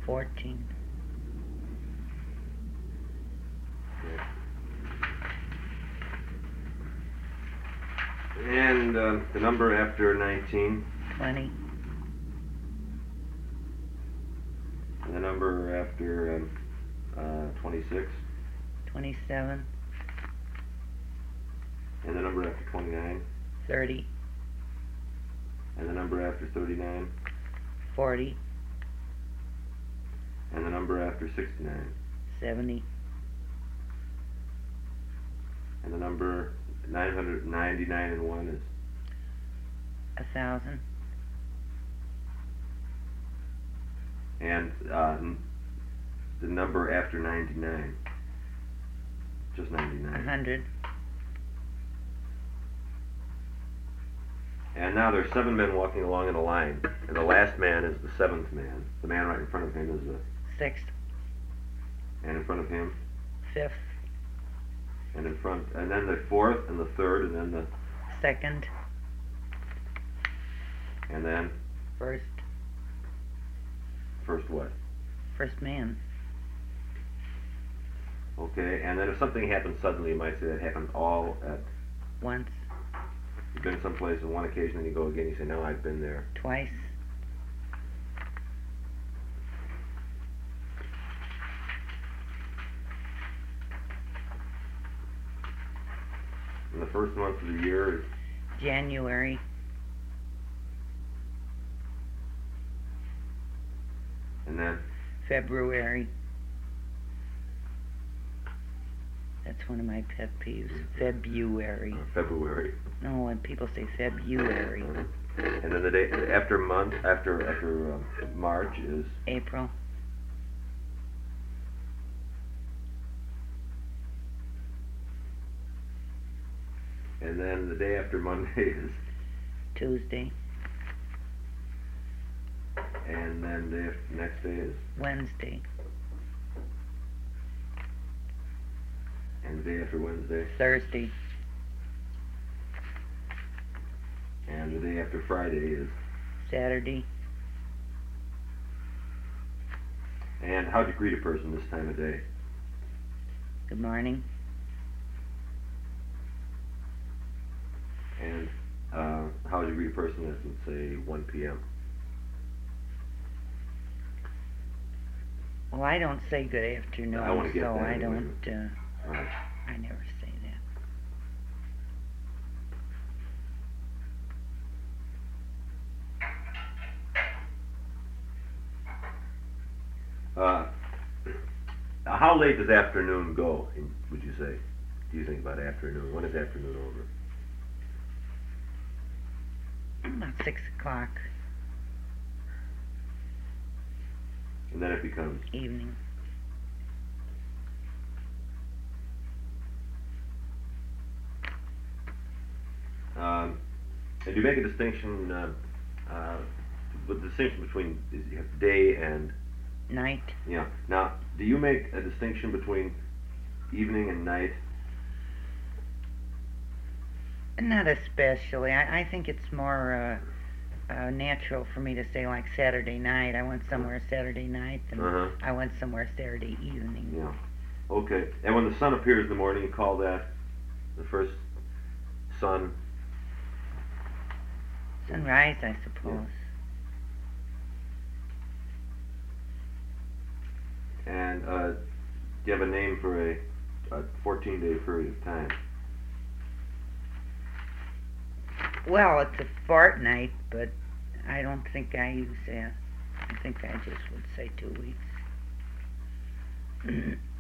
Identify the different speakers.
Speaker 1: 14.
Speaker 2: Okay. And the number after 19.
Speaker 1: 20.
Speaker 2: And the number after 26.
Speaker 1: 27.
Speaker 2: And the number after 29.
Speaker 1: 30.
Speaker 2: And the number after 39.
Speaker 1: 40.
Speaker 2: And the number after 69.
Speaker 1: 70.
Speaker 2: And the number 999 and 1 is
Speaker 1: 1,000.
Speaker 2: and the number after 99. Just 99.
Speaker 1: 100.
Speaker 2: And now there's 7 men walking along in a line, and the last man is the 7th man. The man right in front of him is the
Speaker 1: 6th.
Speaker 2: and in front of him,
Speaker 1: 5th.
Speaker 2: and in front, and then the 4th and the 3rd, and then the
Speaker 1: 2nd.
Speaker 2: and then
Speaker 1: 1st.
Speaker 2: first what?
Speaker 1: 1st man.
Speaker 2: Okay, and then if something happens suddenly, you might say that happened all at.
Speaker 1: Once.
Speaker 2: You've been someplace on one occasion, and you go again. You say, "No, I've been there."
Speaker 1: Twice.
Speaker 2: And the first month of the year is
Speaker 1: January.
Speaker 2: and then
Speaker 1: February. That's one of my pet peeves. February.
Speaker 2: February.
Speaker 1: No, when people say February.
Speaker 2: And then the day after March is
Speaker 1: April.
Speaker 2: and then the day after Monday is
Speaker 1: Tuesday.
Speaker 2: and then the next day is
Speaker 1: Wednesday.
Speaker 2: and the day after Wednesday
Speaker 1: Thursday.
Speaker 2: and the day after Friday is.
Speaker 1: Saturday.
Speaker 2: And how'd you greet a person this time of day?
Speaker 1: Good morning.
Speaker 2: And how would you greet a person at, let's say, 1 p.m.?
Speaker 1: Well, I don't say good afternoon,
Speaker 2: I wanna get
Speaker 1: so
Speaker 2: that
Speaker 1: I
Speaker 2: anyway.
Speaker 1: don't,
Speaker 2: Right.
Speaker 1: I never say
Speaker 2: How late does afternoon go, would you say? Do you think about afternoon? When is afternoon over?
Speaker 1: that. About 6 o'clock
Speaker 2: And then it becomes.
Speaker 1: evening.
Speaker 2: And you make a distinction, the distinction between you have day and.
Speaker 1: Night.
Speaker 2: Yeah. Now, do you make a distinction between evening and night?
Speaker 1: Not especially. I think it's more natural for me to say like Saturday night. I went somewhere Saturday night, and
Speaker 2: Uh-huh.
Speaker 1: I went somewhere Saturday evening.
Speaker 2: Yeah. Okay. And when the sun appears in the morning, you call that the first sun.
Speaker 1: Sunrise, I suppose.
Speaker 2: And do you have a name for a 14-day period of time?
Speaker 1: Well, it's a fortnight, but I don't think I use that. I think I just would say 2 weeks.